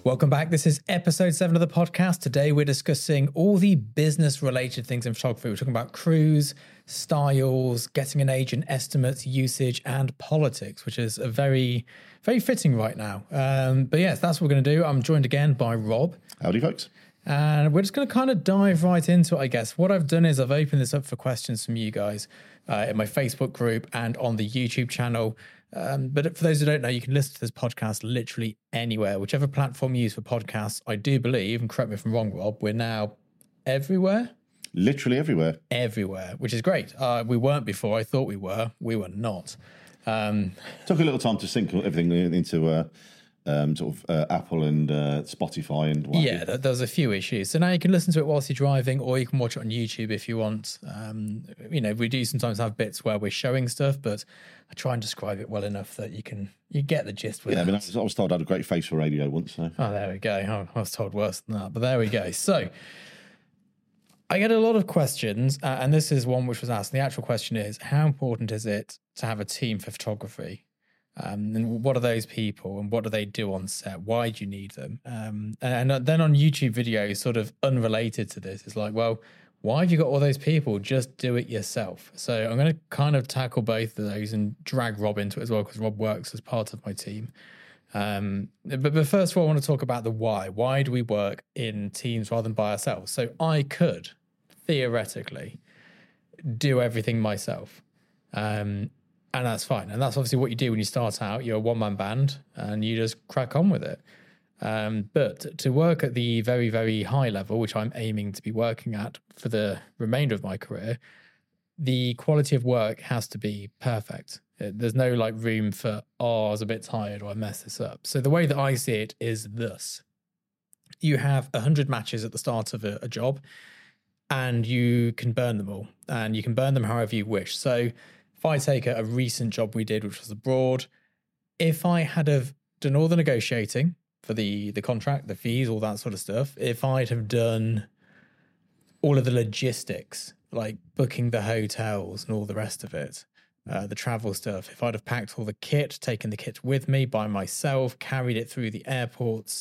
Welcome back. This is episode 7 of the podcast. Today we're discussing all the business related things in photography. We're talking about crews, styles, getting an agent, estimates, usage, and politics, which is a very, very fitting right now. But yes, that's what we're going to do. I'm joined again by Rob. Howdy, folks. And we're just going to kind of dive right into it, I guess. What I've done is I've opened this up for questions from you guys in my Facebook group and on the YouTube channel. But for those who don't know, you can listen to this podcast literally anywhere, whichever platform you use for podcasts. I do believe, and correct me if I'm wrong, Rob, we're now everywhere. Literally everywhere. Everywhere, which is great. We weren't before. I thought we were. We were not. Took a little time to sync everything into Apple and Spotify and what. Yeah, there's a few issues. So now you can listen to it whilst you're driving, or you can watch it on YouTube if you want. We do sometimes have bits where we're showing stuff, but I try and describe it well enough that you get the gist with it. Yeah, I mean, I was told I had a great face for radio once. So. Oh, there we go. I was told worse than that, but there we go. So I get a lot of questions, and this is one which was asked. The actual question is, how important is it to have a team for photography? And what are those people and what do they do on set? Why do you need them? And then on YouTube videos, sort of unrelated to this, it's like, well, why have you got all those people? Just do it yourself. So I'm going to kind of tackle both of those and drag Rob into it as well, because Rob works as part of my team. But first of all, I want to talk about the why. Why do we work in teams rather than by ourselves? So I could theoretically do everything myself. And that's fine. And that's obviously what you do when you start out. You're a one-man band and you just crack on with it. But to work at the very, very high level, which I'm aiming to be working at for the remainder of my career, the quality of work has to be perfect. There's no room for, I was a bit tired or I messed this up. So the way that I see it is this. You have 100 matches at the start of a job and you can burn them all, and you can burn them however you wish. So if I take a recent job we did, which was abroad, if I had have done all the negotiating for the contract, the fees, all that sort of stuff, if I'd have done all of the logistics, like booking the hotels and all the rest of it, the travel stuff, if I'd have packed all the kit, taken the kit with me by myself, carried it through the airports,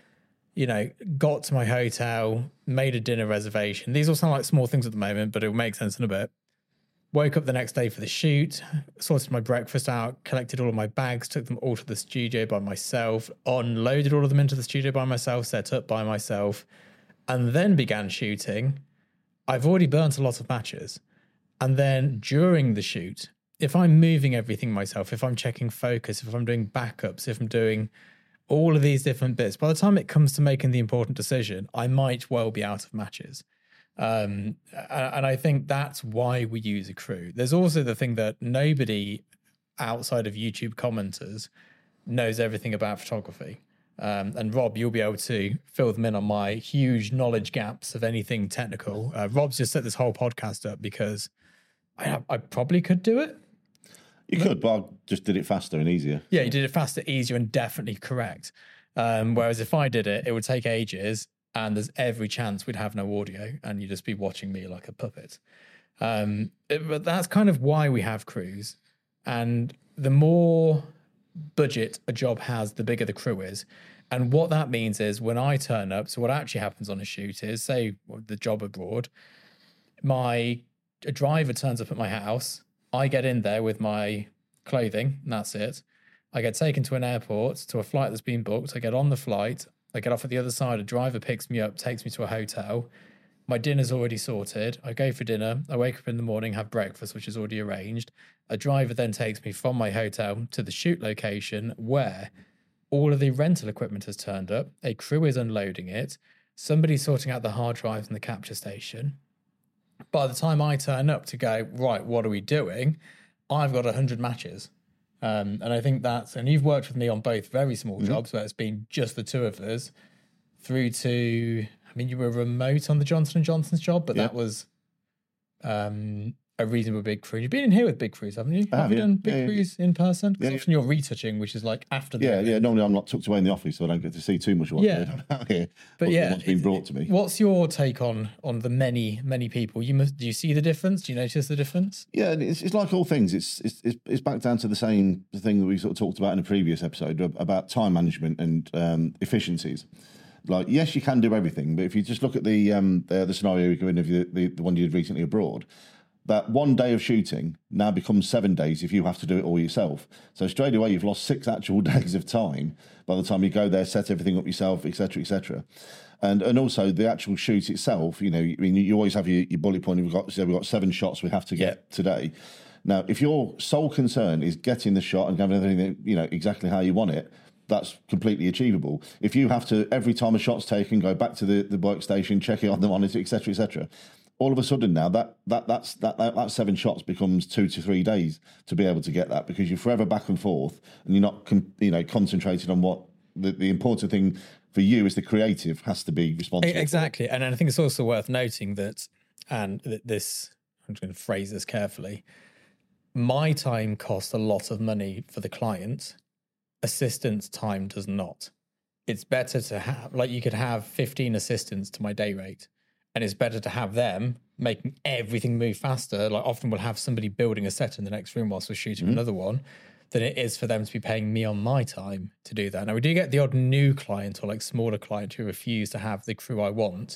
got to my hotel, made a dinner reservation. These all sound like small things at the moment, but it'll make sense in a bit. Woke up the next day for the shoot, sorted my breakfast out, collected all of my bags, took them all to the studio by myself, unloaded all of them into the studio by myself, set up by myself, and then began shooting. I've already burnt a lot of matches. And then during the shoot, if I'm moving everything myself, if I'm checking focus, if I'm doing backups, if I'm doing all of these different bits, by the time it comes to making the important decision, I might well be out of matches. And I think that's why we use a crew. There's also the thing that nobody outside of YouTube commenters knows everything about photography. And Rob, you'll be able to fill them in on my huge knowledge gaps of anything technical. Rob's just set this whole podcast up because I probably could do it. You could, but I just did it faster and easier. Yeah, you did it faster, easier, and definitely correct. Whereas if I did it, it would take ages. And there's every chance we'd have no audio and you'd just be watching me like a puppet. But that's kind of why we have crews. And the more budget a job has, the bigger the crew is. And what that means is when I turn up, so what actually happens on a shoot is, say, the job abroad, a driver turns up at my house, I get in there with my clothing, and that's it. I get taken to an airport, to a flight that's been booked. I get on the flight. I get off at the other side, a driver picks me up, takes me to a hotel. My dinner's already sorted. I go for dinner. I wake up in the morning, have breakfast, which is already arranged. A driver then takes me from my hotel to the shoot location where all of the rental equipment has turned up. A crew is unloading it. Somebody's sorting out the hard drives in the capture station. By the time I turn up to go, right, what are we doing? I've got 100 matches. And I think and you've worked with me on both very small jobs where it's been just the two of us, through to, you were remote on the Johnson & Johnson's job, but that was, a reasonable big crew. You've been in here with big crews, haven't you? Have you yeah. done big crews in person? Because Yeah. often you're retouching, which is like after the event. Yeah. Normally I'm not tucked away in the office, so I don't get to see too much of what's going on out here. But what's been brought to me. What's your take on the many people? Do you see the difference? Do you notice the difference? Yeah, it's like all things. It's back down to the same thing that we sort of talked about in a previous episode about time management and efficiencies. Like, yes, you can do everything, but if you just look at the scenario you're given of the one you did recently abroad, that 1 day of shooting now becomes 7 days if you have to do it all yourself. So straight away, you've lost 6 actual days of time by the time you go there, set everything up yourself, etc., etc. And also the actual shoot itself. You know, I mean, you always have your bullet point. We've got 7 shots we have to get today. Now, if your sole concern is getting the shot and having everything, exactly how you want it, that's completely achievable. If you have to, every time a shot's taken, go back to the workstation, check it on the monitor, etc., etc., all of a sudden now that 7 shots becomes 2 to 3 days to be able to get that, because you're forever back and forth and you're not concentrating on what the important thing for you is. The creative has to be responsible. Exactly. And I think it's also worth noting that, and this, I'm just going to phrase this carefully, my time costs a lot of money for the client. Assistant's time does not. It's better to have, like, you could have 15 assistants to my day rate, and it's better to have them making everything move faster. Like, often we'll have somebody building a set in the next room whilst we're shooting another one, than it is for them to be paying me on my time to do that. Now, we do get the odd new client or like smaller client who refuse to have the crew I want,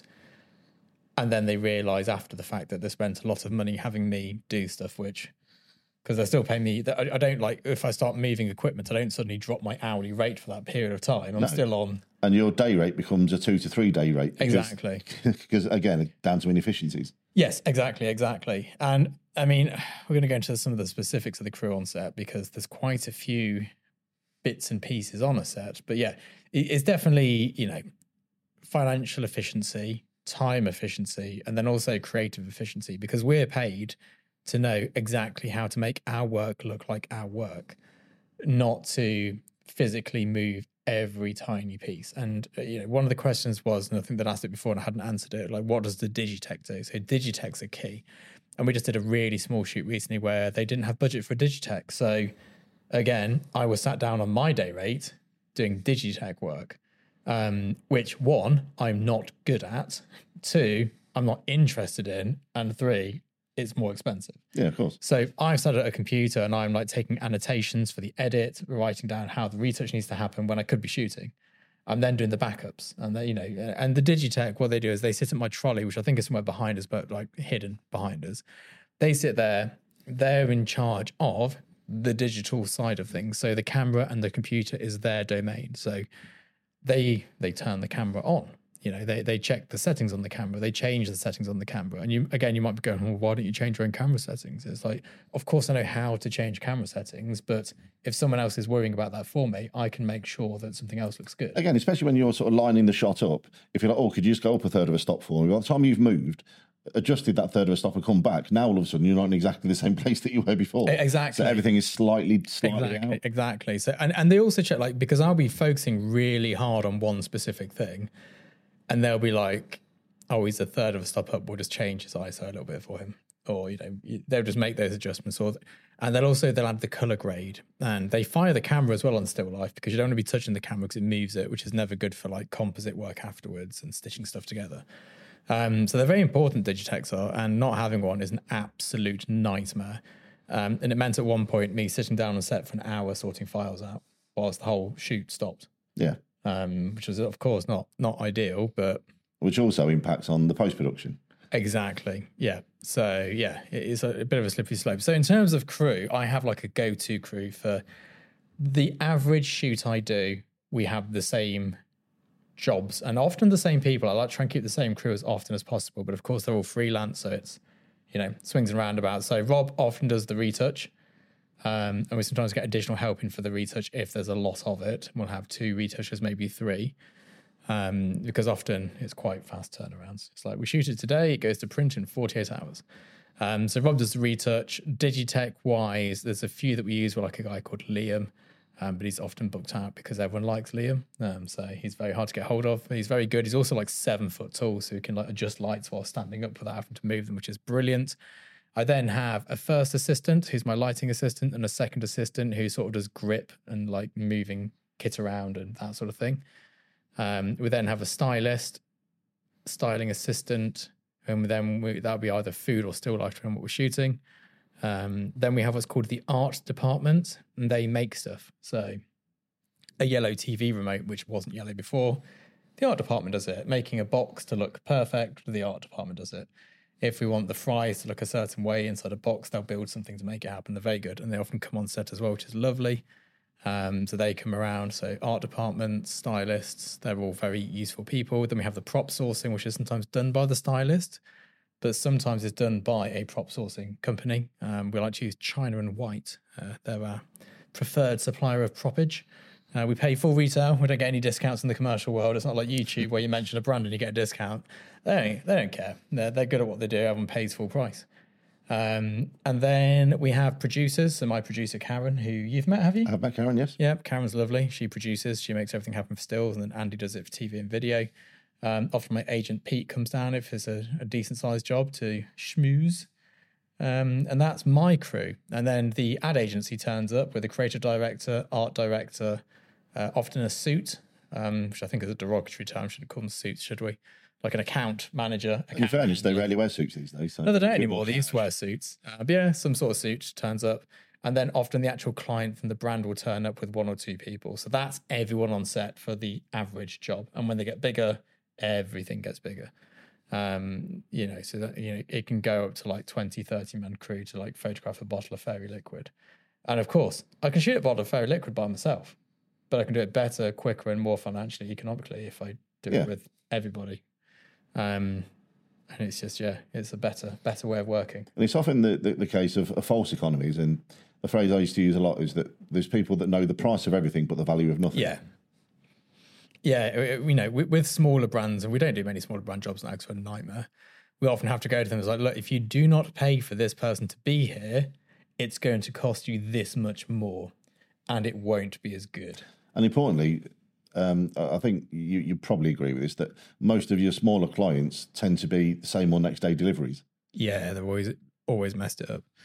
and then they realise after the fact that they spent a lot of money having me do stuff, which, because they're still paying me. I don't, like, if I start moving equipment, I don't suddenly drop my hourly rate for that period of time. I'm still on. And your day rate becomes a 2 to 3 day rate. Exactly. Because, again, down to inefficiencies. Yes, exactly. And I mean, we're going to go into some of the specifics of the crew on set, because there's quite a few bits and pieces on a set. But yeah, it's definitely, financial efficiency, time efficiency, and then also creative efficiency, because we're paid to know exactly how to make our work look like our work, not to physically move every tiny piece. And one of the questions was, and I think that I asked it before and I hadn't answered it, like, what does the Digitech do? So Digitech's are key. And we just did a really small shoot recently where they didn't have budget for Digitech. So again, I was sat down on my day rate doing Digitech work, which, 1, I'm not good at, 2, I'm not interested in, and 3, it's more expensive. Yeah, of course. So I've sat at a computer and I'm like taking annotations for the edit, writing down how the retouch needs to happen when I could be shooting. I'm then doing the backups, and and the Digitech, what they do is they sit at my trolley, which I think is somewhere behind us, but like hidden behind us. They sit there. They're in charge of the digital side of things. So the camera and the computer is their domain. So they turn the camera on. They check the settings on the camera. They change the settings on the camera. And you might be going, well, why don't you change your own camera settings? It's like, of course I know how to change camera settings, but if someone else is worrying about that for me, I can make sure that something else looks good. Again, especially when you're sort of lining the shot up, if you're like, oh, could you just go up a third of a stop for me? By the time you've moved, adjusted that third of a stop and come back, now all of a sudden you're not in exactly the same place that you were before. Exactly. So everything is slightly out. Exactly. So, and they also check, like, because I'll be focusing really hard on one specific thing, and they'll be like, oh, he's a third of a stop up, we'll just change his ISO a little bit for him. Or, they'll just make those adjustments. And they'll add the color grade. And they fire the camera as well on still life, because you don't want to be touching the camera because it moves it, which is never good for like composite work afterwards and stitching stuff together. So they're very important, Digitechs are, and not having one is an absolute nightmare. And it meant at one point me sitting down on set for an hour sorting files out whilst the whole shoot stopped. Yeah. Which was, of course, not ideal, but... Which also impacts on the post-production. Exactly, yeah. So, yeah, it is a bit of a slippery slope. So in terms of crew, I have like a go-to crew for the average shoot I do. We have the same jobs and often the same people. I like to try and keep the same crew as often as possible, but of course they're all freelance, so it's, swings and roundabouts. So Rob often does the retouch. And we sometimes get additional help in for the retouch if there's a lot of it. We'll have 2 retouchers, maybe 3, because often it's quite fast turnarounds. It's like, we shoot it today, it goes to print in 48 hours. So Rob does the retouch. Digitech-wise, there's a few that we use with like a guy called Liam, but he's often booked out because everyone likes Liam. So he's very hard to get hold of. He's very good. He's also like 7 foot tall, so he can like adjust lights while standing up without having to move them, which is brilliant. I then have a first assistant who's my lighting assistant, and a second assistant who sort of does grip and like moving kit around and that sort of thing. We then have a stylist, styling assistant, and then that'll be either food or still life depending on what we're shooting. Then we have what's called the art department, and they make stuff. So a yellow TV remote, which wasn't yellow before, the art department does it. Making a box to look perfect, the art department does it. If we want the fries to look a certain way inside a box, they'll build something to make it happen. They're very good, and they often come on set as well, which is lovely. So they come around. So art department, stylists, they're all very useful people. Then we have the prop sourcing, which is sometimes done by the stylist, but sometimes it's done by a prop sourcing company. We like to use China and White. They're our preferred supplier of propage. We pay full retail. We don't get any discounts in the commercial world. It's not like YouTube where you mention a brand and you get a discount. They don't care. They're good at what they do. Everyone pays full price. And then we have producers. So my producer, Karen, who you've met, have you? I've met Karen, yes. Yeah, Karen's lovely. She produces. She makes everything happen for stills. And then Andy does it for TV and video. Often my agent, Pete, comes down if it's a decent-sized job to schmooze. And that's my crew. And then the ad agency turns up with a creative director, art director, often a suit, which I think is a derogatory term. Shouldn't call them suits, should we? Like an account manager. In fairness, they rarely wear suits these days. So no, they don't anymore. They used to wear suits. But yeah, some sort of suit turns up. And then often the actual client from the brand will turn up with one or two people. So that's everyone on set for the average job. And when they get bigger, everything gets bigger. So that, it can go up to like 20, 30 man crew to like photograph a bottle of Fairy Liquid. And of course, I can shoot a bottle of Fairy Liquid by myself, but I can do it better, quicker, and more financially economically if I do it with everybody. And it's just, it's a better way of working. And it's often the case of false economies. And the phrase I used to use a lot is that there's people that know the price of everything but the value of nothing. Yeah. Yeah, with smaller brands, and we don't do many smaller brand jobs now because we're a nightmare, we often have to go to them as like, look, if you do not pay for this person to be here, it's going to cost you this much more, and it won't be as good. And importantly, I think you probably agree with this, that most of your smaller clients tend to be the same or next day deliveries. Yeah, they've always messed it up.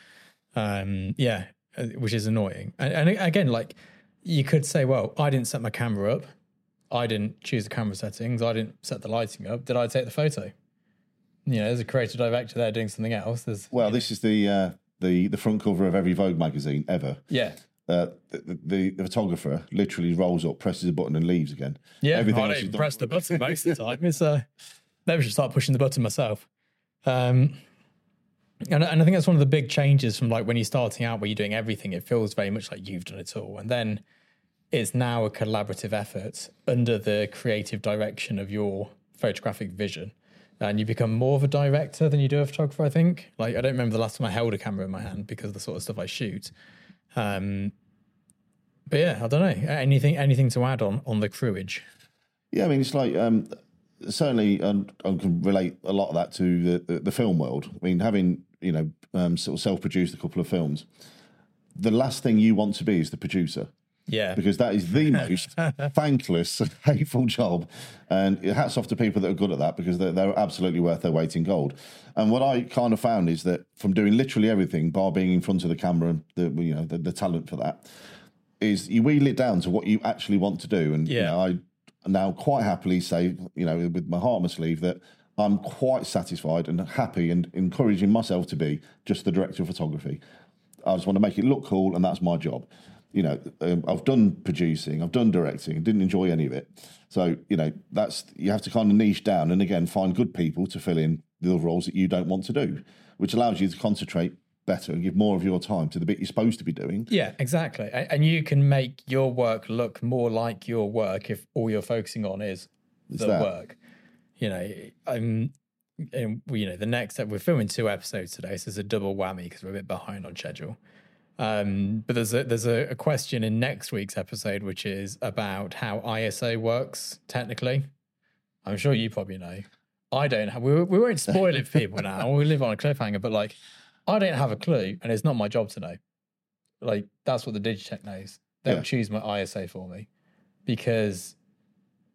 Which is annoying. And again, like you could say, well, I didn't set my camera up. I didn't choose the camera settings. I didn't set the lighting up. Did I take the photo? There's a creative director there doing something else. This is the front cover of every Vogue magazine ever. Yeah. The photographer literally rolls up, presses a button, and leaves again. Yeah, everything I don't even press the button most of the time. It's maybe I should start pushing the button myself. And I think that's one of the big changes from like when you're starting out, where you're doing everything. It feels very much like you've done it all, and then it's now a collaborative effort under the creative direction of your photographic vision. And you become more of a director than you do a photographer, I think. Like, I don't remember the last time I held a camera in my hand because of the sort of stuff I shoot. But yeah, I don't know. Anything to add on the crewage? Yeah, I mean, it's like, certainly I can relate a lot of that to the film world. I mean, having, sort of self-produced a couple of films, the last thing you want to be is the producer. Yeah. Because that is the most thankless, hateful job. And hats off to people that are good at that, because they're absolutely worth their weight in gold. And what I kind of found is that from doing literally everything, bar being in front of the camera, the talent for that, is you wheel it down to what you actually want to do. And I now quite happily say, with my heart on my sleeve, that I'm quite satisfied and happy and encouraging myself to be just the director of photography. I just want to make it look cool, and that's my job. I've done producing, I've done directing, didn't enjoy any of it. So, that's, you have to kind of niche down and again, find good people to fill in the other roles that you don't want to do, which allows you to concentrate better and give more of your time to the bit you're supposed to be doing. Yeah, exactly. And you can make your work look more like your work if all you're focusing on is the work. The next, we're filming 2 episodes today, so it's a double whammy because we're a bit behind on schedule. But there's a question in next week's episode, which is about how ISO works technically. I'm sure you probably know. I don't have, we won't spoil it for people now. We live on a cliffhanger, but like, I don't have a clue, and it's not my job to know. Like, that's what the Digitech knows. They'll choose my ISO for me because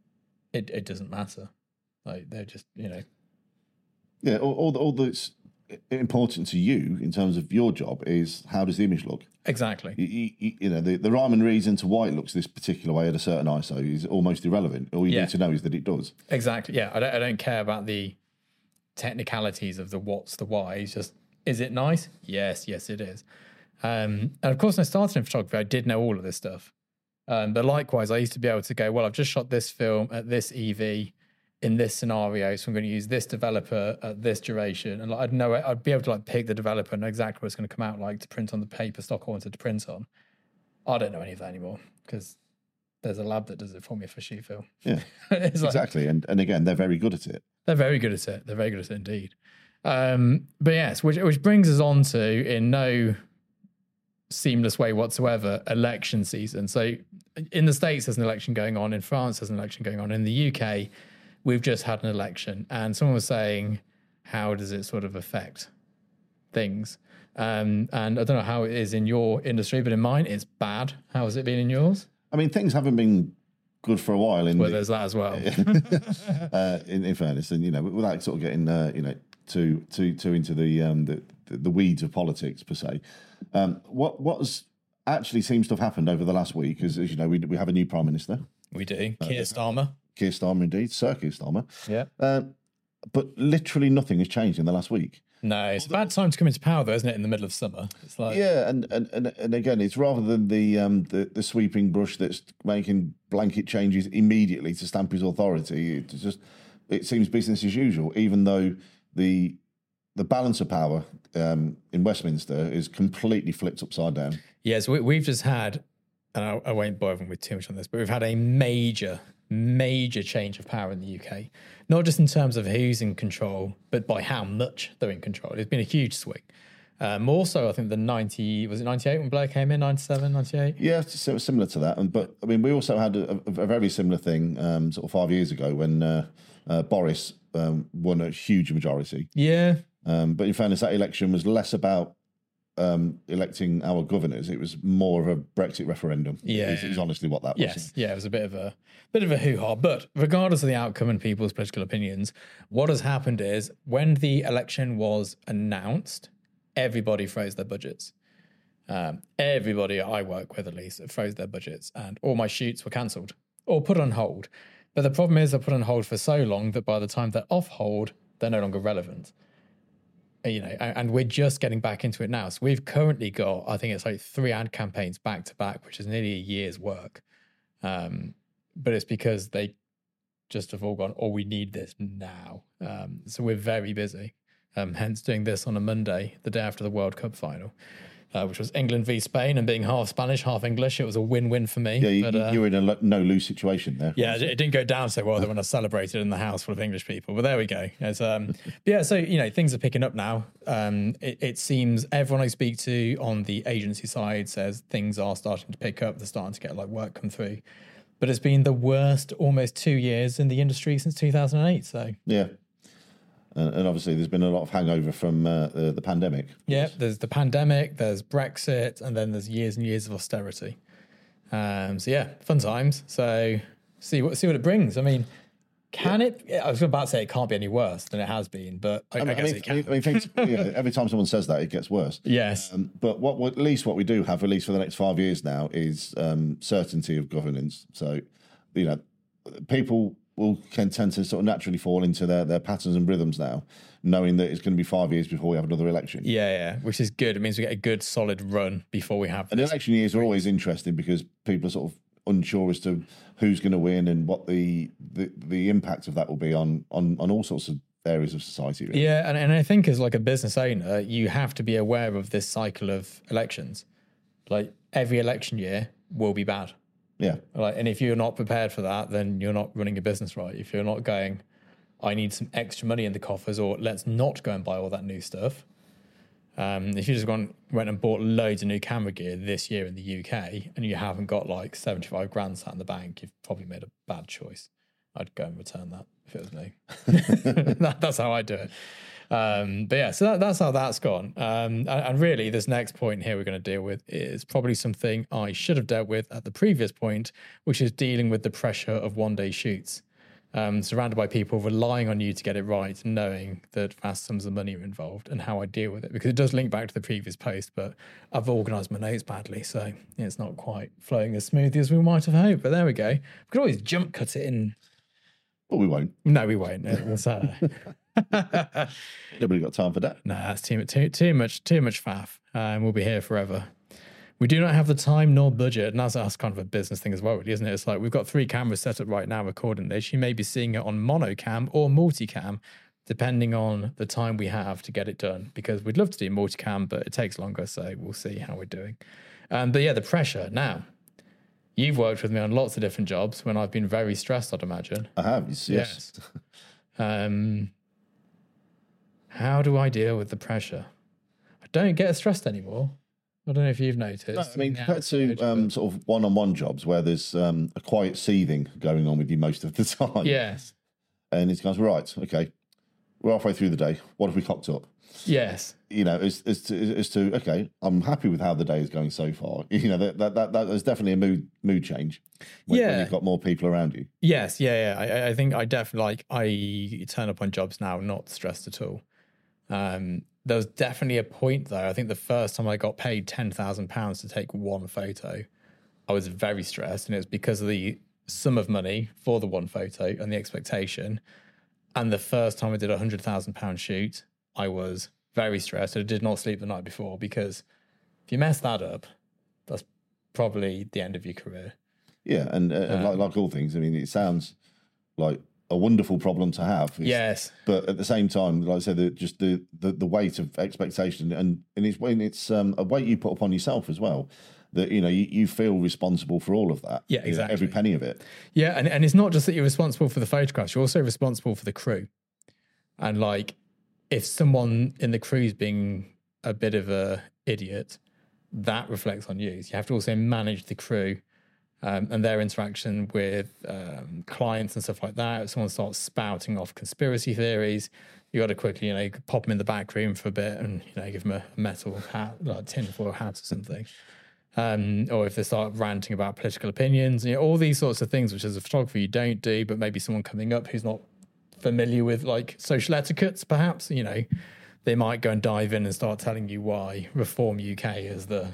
it doesn't matter. Like, they're just, Yeah, all the important to you in terms of your job is how does the image look? Exactly. You know, the rhyme and reason to why it looks this particular way at a certain ISO is almost irrelevant. All you need to know is that it does. Exactly. Yeah, I don't care about the technicalities of the what's the why. It's just, is it nice? Yes, it is. And of course, when I started in photography, I did know all of this stuff. But likewise, I used to be able to go, well, I've just shot this film at this EV in this scenario, so I'm going to use this developer at this duration, and like, I'd be able to like pick the developer and know exactly what it's going to come out like to print on the paper stock I wanted to print on. I don't know any of that anymore because there's a lab that does it for me for shoot film. Yeah, exactly. And again, they're very good at it. They're very good at it. They're very good at it indeed. But yes, which brings us on to, in no seamless way whatsoever, election season. So in the States, there's an election going on. In France, there's an election going on. In the UK, we've just had an election. And someone was saying, how does it sort of affect things? And I don't know how it is in your industry, but in mine, it's bad. How has it been in yours? I mean, things haven't been good for a while. There's that as well. In fairness, and without sort of getting too into the weeds of politics per se, what actually seems to have happened over the last week is, as you know, we have a new prime minister. We do. Keir Starmer. Keir Starmer, indeed, Sir Keir Starmer. Yeah. But literally nothing has changed in the last week. No, it's a bad time to come into power, though, isn't it? In the middle of summer, it's like and again, it's rather than the sweeping brush that's making blanket changes immediately to stamp his authority. It seems business as usual, even though the balance of power in Westminster is completely flipped upside down. Yes, we've just had, and I won't bore everyone with too much on this, but we've had a major change of power in the UK, not just in terms of who's in control, but by how much they're in control. It's been a huge swing. More so, I think, the 98 when Blair came in, 97, 98? Yeah, so similar to that. But I mean, we also had a very similar thing sort of 5 years ago when Boris won a huge majority. Yeah. But in fairness, that election was less about electing our governors. It was more of a Brexit referendum. Yeah, is honestly what that was. Yes, yeah, it was a bit of a hoo-ha. But regardless of the outcome and people's political opinions, what has happened is when the election was announced, everybody froze their budgets. Everybody I work with, at least, froze their budgets, and all my shoots were cancelled or put on hold. But the problem is they're put on hold for so long that by the time they're off hold, they're no longer relevant. And we're just getting back into it now. So we've currently got, I think it's like 3 ad campaigns back to back, which is nearly a year's work. But it's because they just have all gone, we need this now. So we're very busy. Hence doing this on a Monday, the day after the World Cup final, which was England v Spain, and being half Spanish, half English, it was a win-win for me. Yeah, you were in a no-lose situation there. Yeah, it didn't go down so well when I celebrated in the house full of English people, but there we go. So things are picking up now. It seems everyone I speak to on the agency side says things are starting to pick up. They're starting to get like work come through, but it's been the worst almost 2 years in the industry since 2008. So yeah. And obviously, there's been a lot of hangover from the pandemic. Yeah, there's the pandemic, there's Brexit, and then there's years and years of austerity. So yeah, fun times. So see what it brings. I mean, it? I was about to say it can't be any worse than it has been, but I guess it can. I mean, every time someone says that, it gets worse. Yes. But at least what we do have, at least for the next 5 years now, is certainty of governance. So, people can tend to sort of naturally fall into their patterns and rhythms now, knowing that it's going to be 5 years before we have another election. Yeah, which is good. It means we get a good solid run before we have. And election years are always interesting because people are sort of unsure as to who's going to win and what the impact of that will be on all sorts of areas of society. Really. Yeah, and I think as like a business owner, you have to be aware of this cycle of elections. Like every election year will be bad. Yeah. And if you're not prepared for that, then you're not running a business right. If you're not going, I need some extra money in the coffers, or let's not go and buy all that new stuff. If you just went and bought loads of new camera gear this year in the UK and you haven't got like 75 grand sat in the bank, you've probably made a bad choice. I'd go and return that if it was me. That's how I do it. But yeah, so that's how that's gone. And really, this next point here we're going to deal with is probably something I should have dealt with at the previous point, which is dealing with the pressure of one-day shoots. surrounded by people relying on you to get it right, knowing that vast sums of money are involved, and how I deal with it. Because it does link back to the previous post, but I've organised my notes badly, so it's not quite flowing as smoothly as we might have hoped. But there we go. We could always jump cut it in. Well, we won't. No, we won't. Nobody got time for that. No, that's too much faff. We'll be here forever. We do not have the time nor budget, and that's kind of a business thing as well, really, isn't it? It's like we've got 3 cameras set up right now recording this. You may be seeing it on monocam or multicam, depending on the time we have to get it done, because we'd love to do multicam, but it takes longer, so we'll see how we're doing. But yeah, the pressure. Now, you've worked with me on lots of different jobs when I've been very stressed, I'd imagine. I have, yes. How do I deal with the pressure? I don't get stressed anymore. I don't know if you've noticed. No, I mean, compared to sort of one-on-one jobs where there's a quiet seething going on with you most of the time. Yes. And it's kind of, right, okay, we're halfway through the day. What have we cocked up? Yes. You know, as to okay, I'm happy with how the day is going so far. You know, that is definitely a mood change when you've got more people around you. Yes, yeah. I think I definitely I turn up on jobs now not stressed at all. There was definitely a point though. I think the first time I got paid £10,000 to take one photo, I was very stressed, and it was because of the sum of money for the one photo and the expectation. And the first time I did a £100,000 shoot, I was very stressed. I did not sleep the night before, because if you mess that up, that's probably the end of your career. Yeah, and like all things, I mean, it sounds like a wonderful problem to have. Yes, but at the same time, like I said, just the weight of expectation, and it's a weight you put upon yourself as well. That you feel responsible for all of that. Yeah, exactly. Every penny of it. Yeah, and it's not just that you're responsible for the photographs; you're also responsible for the crew. And like, if someone in the crew's being a bit of a idiot, that reflects on you. So you have to also manage the crew. And their interaction with clients and stuff like that. If someone starts spouting off conspiracy theories, you got to quickly, pop them in the back room for a bit and, give them a metal hat, like a tinfoil hat or something. Or if they start ranting about political opinions, all these sorts of things, which as a photographer you don't do, but maybe someone coming up who's not familiar with like social etiquettes, perhaps, they might go and dive in and start telling you why Reform UK is the,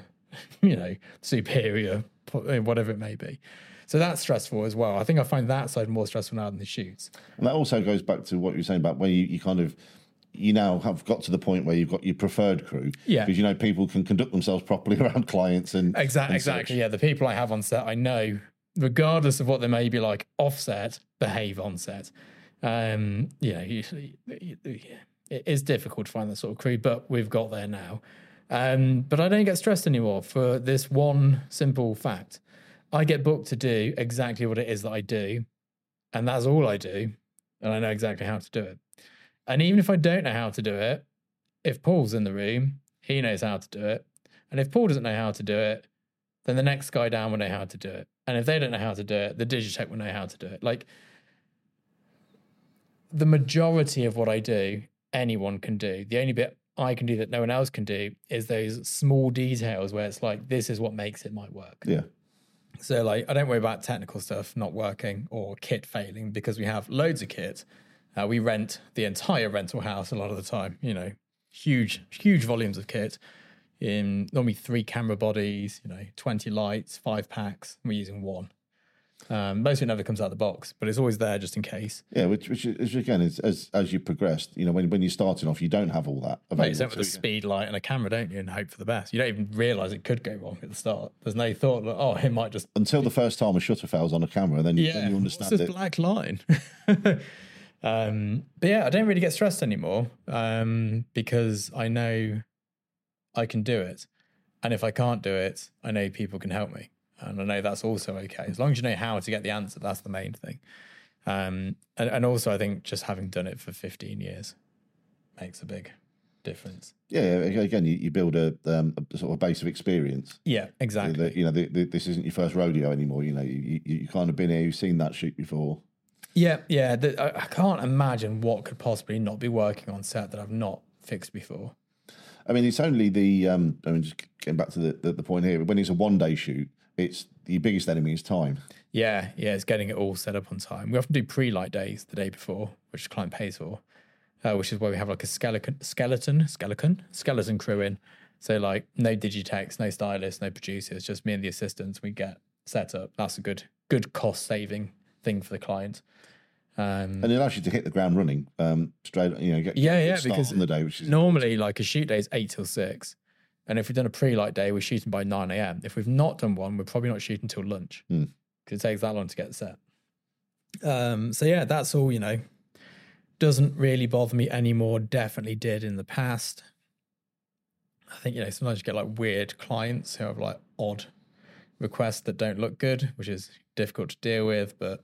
superior, whatever it may be. So that's stressful as well. I think I find that side more stressful now than the shoots. And that also goes back to what you were saying about where you kind of, you now have got to the point where you've got your preferred crew. Yeah. Because, people can conduct themselves properly around clients and Exactly. Yeah. The people I have on set, I know, regardless of what they may be like offset, behave on set. Usually it is difficult to find that sort of crew, but we've got there now. But I don't get stressed anymore for this one simple fact. I get booked to do exactly what it is that I do, and that's all I do, and I know exactly how to do it. And even if I don't know how to do it, if Paul's in the room, he knows how to do it. And if Paul doesn't know how to do it, then the next guy down will know how to do it. And if they don't know how to do it, the Digitech will know how to do it. Like, the majority of what I do, anyone can do. The only bit I can do that no one else can do is those small details where it's like, this is what makes it might work. Yeah. So like, I don't worry about technical stuff not working or kit failing, because we have loads of kit. We rent the entire rental house a lot of the time, huge volumes of kit in normally 3 camera bodies, 20 lights, 5 packs. We're using 1. Most of it never comes out of the box, but it's always there just in case. Yeah, which again, is, as you progressed, when you're starting off, you don't have all that available. You start with a speed light and a camera, don't you, and hope for the best. You don't even realise it could go wrong at the start. There's no thought that, it might just... Until the first time a shutter fails on a camera, then you understand what's this black line? But yeah, I don't really get stressed anymore because I know I can do it. And if I can't do it, I know people can help me. And I know that's also okay. As long as you know how to get the answer, that's the main thing. And also, I think just having done it for 15 years makes a big difference. Yeah, again, you build a sort of base of experience. Yeah, exactly. This isn't your first rodeo anymore. You kind of been here, you've seen that shoot before. Yeah. I can't imagine what could possibly not be working on set that I've not fixed before. I mean, it's only just getting back to the point here, when it's a one-day shoot, it's the biggest enemy is time. Yeah, it's getting it all set up on time. We often do pre-light days the day before, which the client pays for, which is where we have like a skeleton crew in. So like no digitex, no stylists, no producers, just me and the assistants. We get set up. That's a good cost saving thing for the client. And it allows you to hit the ground running straight. Get start because on the day, which is normally like a shoot day is 8 till 6. And if we've done a pre-light day, we're shooting by 9 a.m. If we've not done one, we're probably not shooting until lunch because it takes that long to get set. So yeah, that's all, doesn't really bother me anymore. Definitely did in the past. I think, sometimes you get like weird clients who have like odd requests that don't look good, which is difficult to deal with, but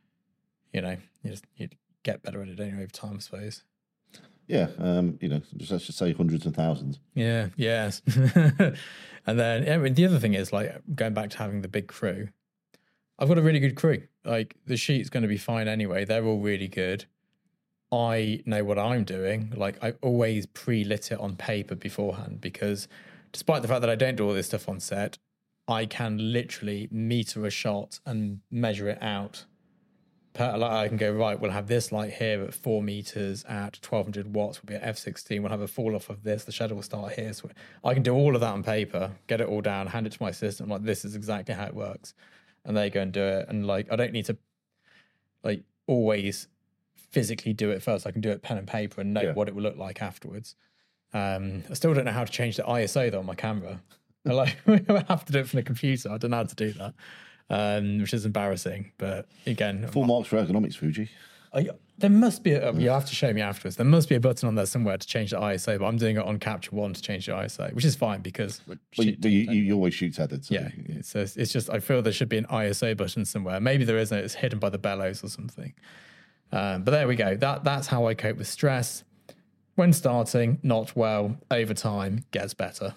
you get better at it anyway over time, I suppose. Yeah, just let's just say hundreds and thousands. Yeah, yes. And then the other thing is like going back to having the big crew. I've got a really good crew. Like the sheet's going to be fine anyway. They're all really good. I know what I'm doing. Like I always pre-lit it on paper beforehand because despite the fact that I don't do all this stuff on set, I can literally meter a shot and measure it out. I can go, right, we'll have this light here at 4 meters at 1200 watts. We'll be at f16. We'll have a fall off of this. The shadow will start here. So I can do all of that on paper, get it all down, hand it to my assistant. Like, this is exactly how it works. And they go and do it. And like, I don't need to like always physically do it first. I can do it pen and paper and know what it will look like afterwards. I still don't know how to change the ISO though on my camera. I have to do it from the computer. I don't know how to do that. Which is embarrassing, but again, full marks for ergonomics, Fuji. There must be you'll have to show me afterwards. There must be a button on there somewhere to change the ISO, but I'm doing it on Capture One to change the ISO, which is fine because you always shoot tethered. So so it's just I feel there should be an ISO button somewhere. Maybe there isn't. It's hidden by the bellows or something. But there we go. That's how I cope with stress. When starting, not well. Over time, gets better.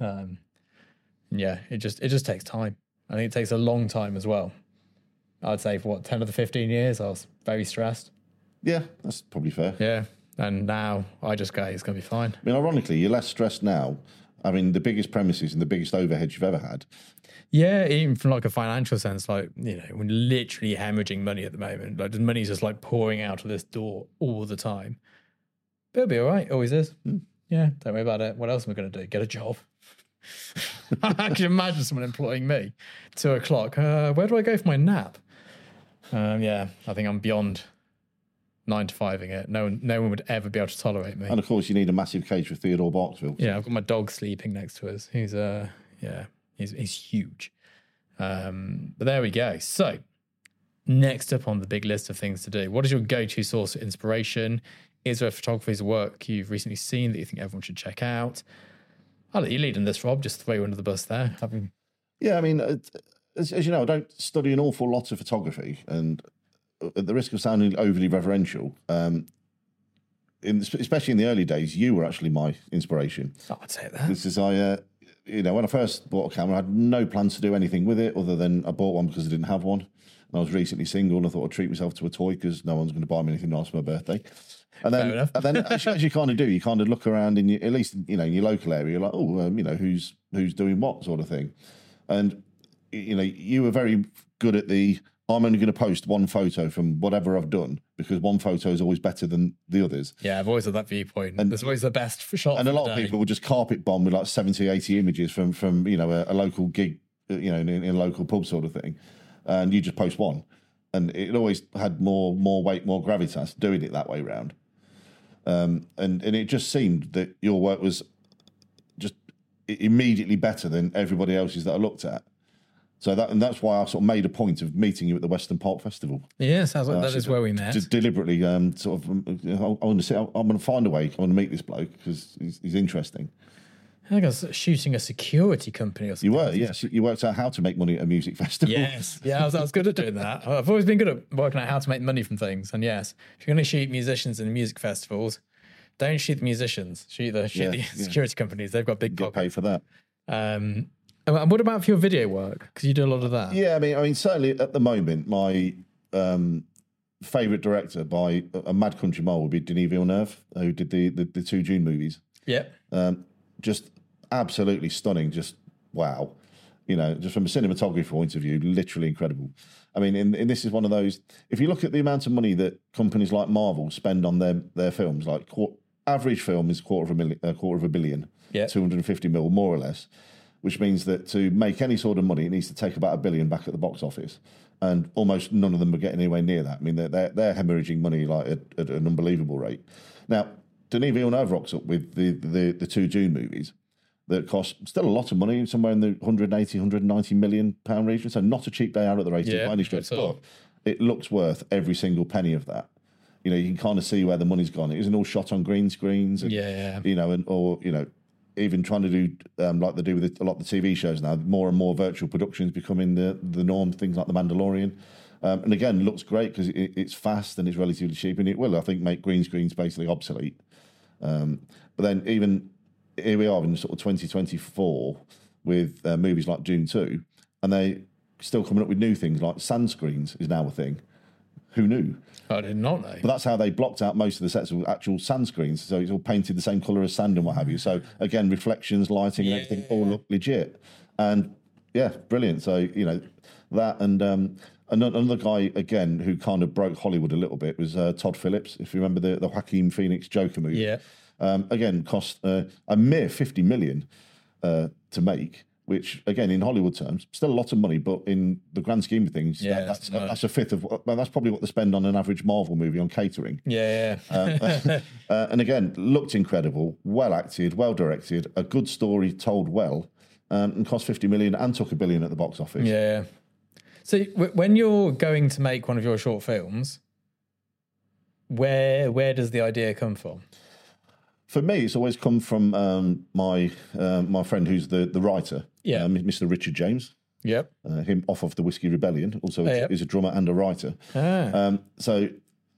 It just takes time. I think it takes a long time as well. I'd say for 10 of the 15 years, I was very stressed. Yeah, that's probably fair. Yeah. And now I just go, it's going to be fine. I mean, ironically, you're less stressed now. I mean, the biggest premises and the biggest overheads you've ever had. Yeah, even from like a financial sense, like, we're literally hemorrhaging money at the moment. Like the money's just like pouring out of this door all the time. But it'll be all right. Always is. Yeah, don't worry about it. What else am I going to do? Get a job. I can imagine someone employing me. 2 o'clock. Where do I go for my nap? I think I'm beyond 9 to 5ing it. No one would ever be able to tolerate me. And of course, you need a massive cage for Theodore Barksville. Yeah, I've got my dog sleeping next to us. He's huge. But there we go. So, next up on the big list of things to do, what is your go-to source of inspiration? Is there a photographer's work you've recently seen that you think everyone should check out? I'll let you lead in this, Rob. Just throw you under the bus there. Yeah, I mean, as you know, I don't study an awful lot of photography, and at the risk of sounding overly reverential, especially in the early days, you were actually my inspiration. Oh, I'd say that. This is when I first bought a camera, I had no plans to do anything with it other than I bought one because I didn't have one. And I was recently single, and I thought I'd treat myself to a toy because no one's going to buy me anything nice for my birthday. And then as you kind of do, you kind of look around in at least in your local area. You're like, who's doing what sort of thing. And you were very good at I'm only going to post one photo from whatever I've done because one photo is always better than the others. Yeah, I've always had that viewpoint. And there's always the best shot. And a lot of people will just carpet bomb with like 70, 80 images from a local gig, in a local pub sort of thing, and you just post one. And it always had more weight, more gravitas doing it that way round. And it just seemed that your work was just immediately better than everybody else's that I looked at. So that's why I sort of made a point of meeting you at the Western Park Festival. Yeah, sounds like that is where we met. Just deliberately, I want to say, I'm going to find a way. I want to meet this bloke because he's interesting. I think I was shooting a security company or something. You were, yes. You worked out how to make money at a music festival. Yes. Yeah, I was good at doing that. I've always been good at working out how to make money from things. And yes, if you're going to shoot musicians in music festivals, don't shoot the musicians. Shoot the security companies. They've got big pockets. Get paid for that. And what about for your video work? Because you do a lot of that. Yeah, I mean, certainly at the moment, my favourite director by a mad country mile would be Denis Villeneuve, who did the 2 June movies. Yeah. Just absolutely stunning. Just wow. You know, just from a cinematography point of view, literally incredible. I mean, and this is one of those. If you look at the amount of money that companies like Marvel spend on their films, like average film is a quarter of a billion, Yeah. 250 mil, more or less, which means that to make any sort of money, it needs to take about $1 billion back at the box office, and almost none of them are getting anywhere near that. I mean, they're hemorrhaging money like at an unbelievable rate. Now, Denis Villeneuve rocks up with the two Dune movies that cost still a lot of money, somewhere in the 180, 190 million pound region. So not a cheap day out at the races by any stretch. But it looks worth every single penny of that. You know, you can kind of see where the money's gone. It isn't all shot on green screens. And, you know, even trying to do like they do with a lot of the TV shows now, more and more virtual productions becoming the norm. Things like The Mandalorian. And again, looks great because it's fast and it's relatively cheap, and it will, I think, make green screens basically obsolete. But then even here we are in sort of 2024 with movies like Dune 2, and they still coming up with new things like sand screens is now a thing. Who knew? I did not know. But that's how they blocked out most of the sets with actual sand screens. So it's all painted the same colour as sand and what have you. So again, reflections, lighting, and everything all look legit. And yeah, brilliant. So, you know, that and another guy, again, who kind of broke Hollywood a little bit was Todd Phillips. If you remember the Joaquin Phoenix Joker movie. Yeah. Again, cost a mere $50 million to make, which, again, in Hollywood terms, still a lot of money, but in the grand scheme of things, that's a fifth of, well, that's probably what they spend on an average Marvel movie on catering. And again, looked incredible, well acted, well directed, a good story told well, and cost $50 million and took $1 billion at the box office. Yeah. So when you're going to make one of your short films, where does the idea come from? For me, it's always come from my friend who's the writer, Mr. Richard James. Yep. Him off of the Whiskey Rebellion. Also, is a drummer and a writer. So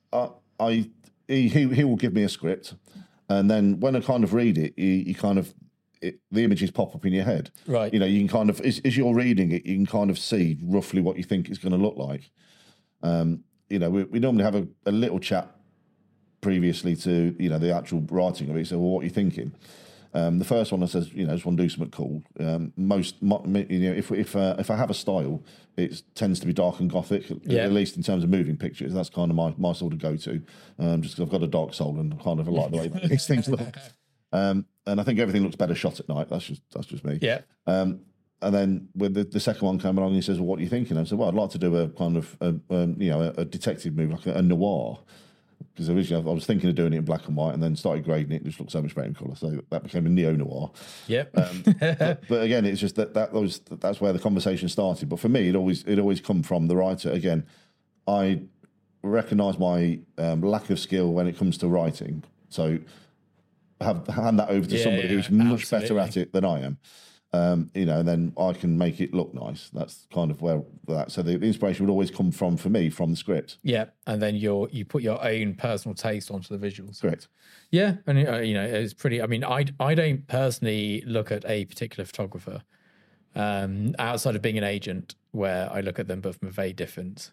he will give me a script, and then when I kind of read it, you kind of the images pop up in your head. Right. You know, you can kind of as you're reading it, you can kind of see roughly what you think it's going to look like. You know, we normally have a little chat previously to, you know, the actual writing of it. So, well, what are you thinking? The first one I says, you know, I just want to do something cool. You know, if I have a style, it tends to be dark and gothic, at least in terms of moving pictures. That's kind of my sort of go-to, just because I've got a dark soul and kind of like the way these things look. And I think everything looks better shot at night. That's just me. Yeah. And then with the second one came along, he says, well, what are you thinking? I said, well, I'd like to do a kind of, a detective movie, like a noir. Because originally I was thinking of doing it in black and white, and then started grading it. It just looked so much better in colour, so that became a neo-noir. Yep. But again, it's just that's where the conversation started. But for me, it always come from the writer. Again, I recognise my lack of skill when it comes to writing, so hand that over to somebody who's much better at it than I am. You know, and then I can make it look nice. That's kind of where that. So the inspiration would always come from the script. Yeah, and then you put your own personal taste onto the visuals. Correct. Yeah, and you know, it's pretty. I mean, I don't personally look at a particular photographer outside of being an agent, where I look at them, but from a very different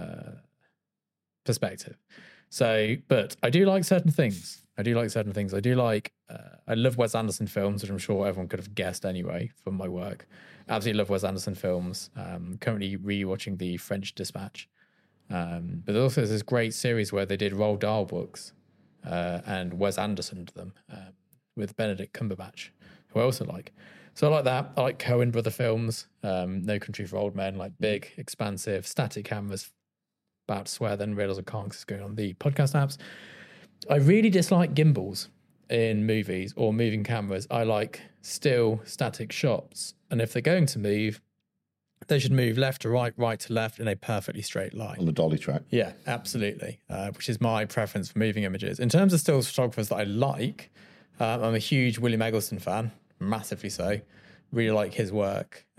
perspective. So, but I do like certain things. I do like, I love Wes Anderson films, which I'm sure everyone could have guessed anyway from my work. Absolutely love Wes Anderson films. Currently rewatching The French Dispatch. But also there's this great series where they did Roald Dahl books and Wes Andersoned them with Benedict Cumberbatch, who I also like. So I like that. I like Coen brother films, No Country for Old Men, like big, expansive, static cameras. About to swear then, realise I can't because it's going on the podcast apps. I really dislike gimbals in movies or moving cameras. I like still static shots. And if they're going to move, they should move left to right, right to left in a perfectly straight line. On the dolly track. Yeah, absolutely. Which is my preference for moving images. In terms of still photographers that I like, I'm a huge William Eggleston fan, massively so. Really like his work.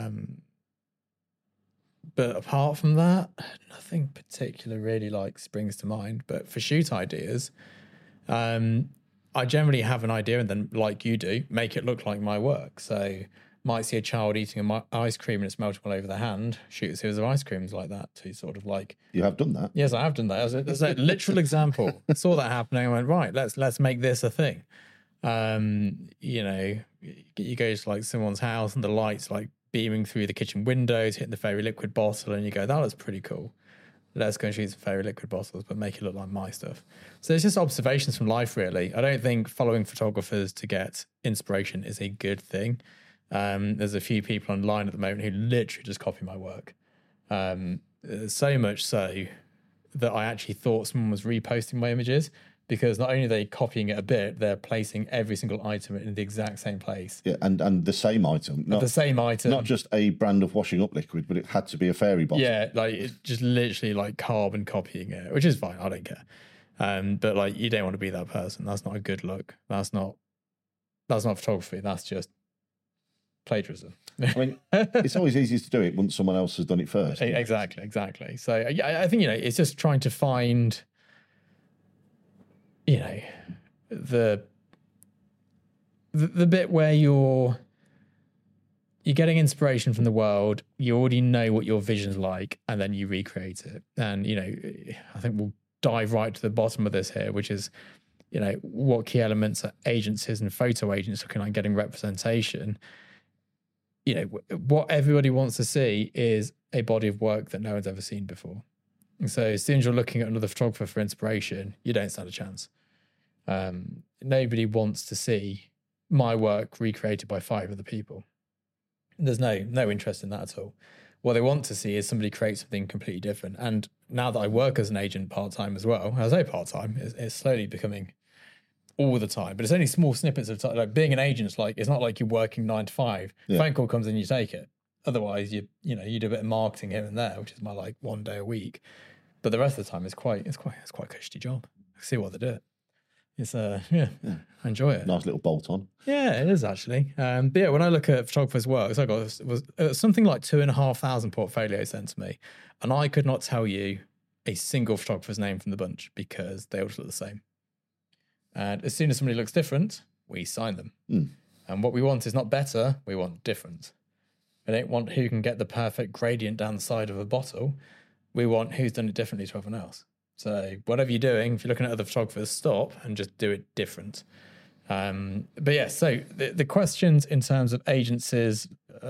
But apart from that, nothing particular really springs to mind. But for shoot ideas, I generally have an idea and then, like you do, make it look like my work. So might see a child eating ice cream and it's melting all over their hand, shoot a series of ice creams like that to sort of like... You have done that? Yes, I have done that. There's a literal example. I saw that happening and went, right, let's make this a thing. You know, you go to like someone's house and the lights like beaming through the kitchen windows, hitting the fairy liquid bottle, and you go, that looks pretty cool. Let's go and shoot some fairy liquid bottles, but make it look like my stuff. So it's just observations from life, really. I don't think following photographers to get inspiration is a good thing. There's a few people online at the moment who literally just copy my work. So much so that I actually thought someone was reposting my images, because not only are they copying it a bit, they're placing every single item in the exact same place. Yeah, and the same item. Not just a brand of washing up liquid, but it had to be a fairy bottle. Yeah, like it's just literally like carbon copying it, which is fine. I don't care. But like, you don't want to be that person. That's not a good look. That's not photography. That's just plagiarism. I mean, it's always easiest to do it once someone else has done it first. Exactly. So yeah, I think, it's just trying to find, the bit where you're getting inspiration from the world, you already know what your vision's like, and then you recreate it. And, I think we'll dive right to the bottom of this here, which is, what key elements are agencies and photo agents looking like getting representation. What everybody wants to see is a body of work that no one's ever seen before. And so as soon as you're looking at another photographer for inspiration, you don't stand a chance. Nobody wants to see my work recreated by 5 other people. There's no interest in that at all. What they want to see is somebody create something completely different. And now that I work as an agent part-time as well, I say part-time, it's slowly becoming all the time, but it's only small snippets of time. Like being an agent, it's not like you're working 9 to 5. Yeah. Phone call comes in, you take it. Otherwise, you do a bit of marketing here and there, which is my like 1 day a week. But the rest of the time, it's quite a cushy job. I see what they do. It's I enjoy it. Nice little bolt on. Yeah, it is actually. But yeah, when I look at photographers' work, I got something like 2,500 portfolios sent to me, and I could not tell you a single photographer's name from the bunch because they all look the same. And as soon as somebody looks different, we sign them. And what we want is not better, we want different. We don't want who can get the perfect gradient down the side of a bottle. We want who's done it differently to everyone else. So whatever you're doing, if you're looking at other photographers, stop and just do it different. But yeah, so the questions in terms of agencies,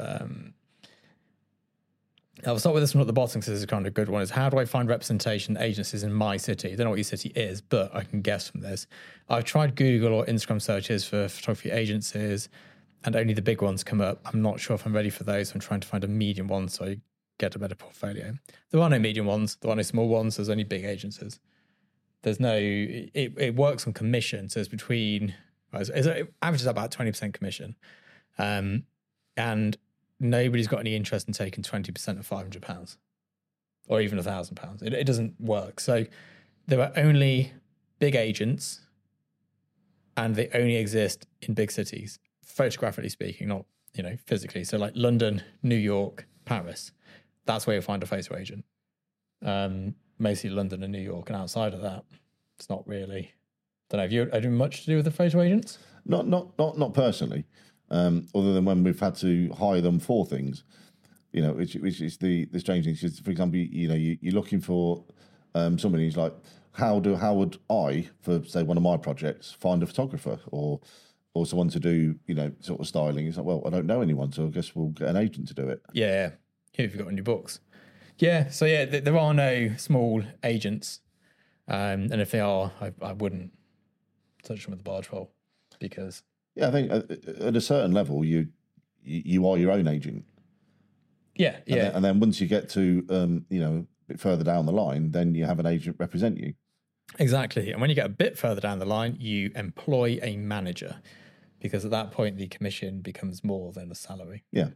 I'll start with this one at the bottom because this is kind of a good one, is how do I find representation agencies in my city? I don't know what your city is, but I can guess from this. I've tried Google or Instagram searches for photography agencies, and only the big ones come up. I'm not sure if I'm ready for those. I'm trying to find a medium one so I get a better portfolio. There are no medium ones. There are no small ones. There's only big agencies. There's no... It works on commission, so it's between... It averages about 20% commission. And nobody's got any interest in taking 20% of £500 or even £1,000. It doesn't work. So there are only big agents, and they only exist in big cities, photographically speaking, not physically. So like London, New York, Paris. That's where you'll find a photo agent. Mostly London and New York, and outside of that, it's not really. Don't know. Have you had much to do with the photo agents? Not personally. Other than when we've had to hire them for things, which is the strange thing. Because, for example, you're looking for somebody who's like, how would I, for say one of my projects, find a photographer or someone to do sort of styling? It's like, well, I don't know anyone, so I guess we'll get an agent to do it. Yeah, who have you got on your books? Yeah, so yeah, there are no small agents, and if they are, I wouldn't touch them with a barge pole because. Yeah, I think at a certain level, you are your own agent. Yeah. And then once you get to a bit further down the line, then you have an agent represent you. Exactly. And when you get a bit further down the line, you employ a manager, because at that point the commission becomes more than a salary. Yeah.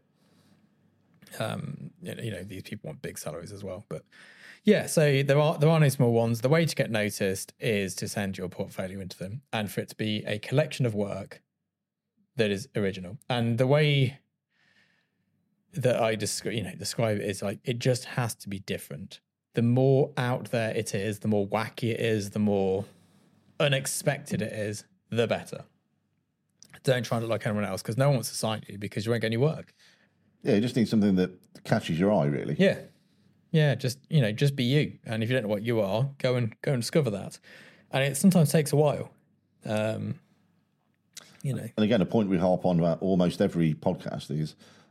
These people want big salaries as well, but yeah. So there are no small ones. The way to get noticed is to send your portfolio into them, and for it to be a collection of work that is original. And the way that I describe it is like, it just has to be different. The more out there it is, the more wacky it is, the more unexpected it is, the better. Don't try and look like anyone else, because no one wants to sign you because you won't get any work. Yeah, you just need something that catches your eye, really. Yeah, just be you. And if you don't know what you are, go and discover that. And it sometimes takes a while. And again, a point we harp on about almost every podcast is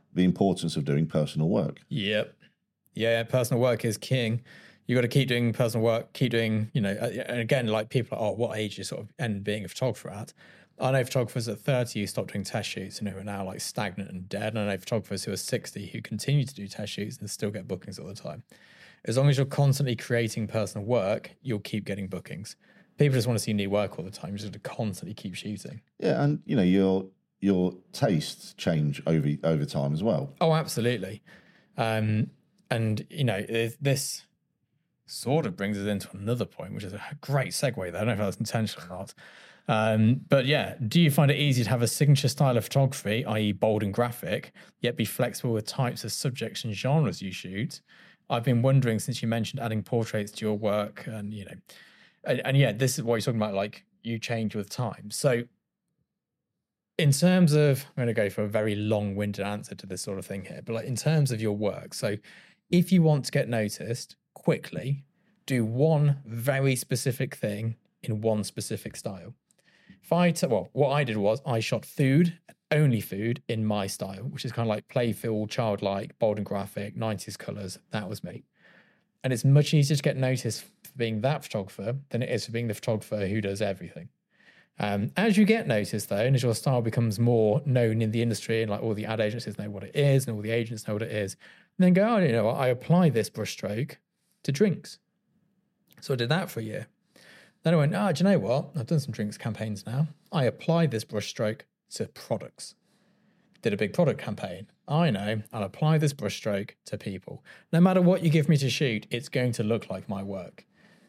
the importance of doing personal work. Yep. Yeah, personal work is king. You got to keep doing personal work, keep doing, and again, like people are, what age you sort of end being a photographer at? I know photographers at 30 who stopped doing test shoots and who are now like stagnant and dead. And I know photographers who are 60 who continue to do test shoots and still get bookings all the time. As long as you're constantly creating personal work, you'll keep getting bookings. People just want to see new work all the time. You just have to constantly keep shooting. Yeah, and your tastes change over time as well. Oh, absolutely. And this sort of brings us into another point, which is a great segue there. I don't know if that's intentional or not. But yeah, do you find it easy to have a signature style of photography, i.e. bold and graphic, yet be flexible with types of subjects and genres you shoot? I've been wondering, since you mentioned adding portraits to your work, and yeah, this is what you're talking about, like you change with time. So in terms of, I'm going to go for a very long-winded answer to this sort of thing here, but like in terms of your work, so if you want to get noticed quickly, do one very specific thing in one specific style. What I did was I shot food, only food, in my style, which is kind of like playful, childlike, bold and graphic, 90s colors. That was me. And it's much easier to get noticed for being that photographer than it is for being the photographer who does everything. As you get noticed, though, and as your style becomes more known in the industry, and like all the ad agencies know what it is, and all the agents know what it is, and then go, I apply this brushstroke to drinks. So I did that for a year. Then I went, do you know what? I've done some drinks campaigns now. I apply this brushstroke to products. Did a big product campaign. I know I'll apply this brushstroke to people. No matter what you give me to shoot, it's going to look like my work.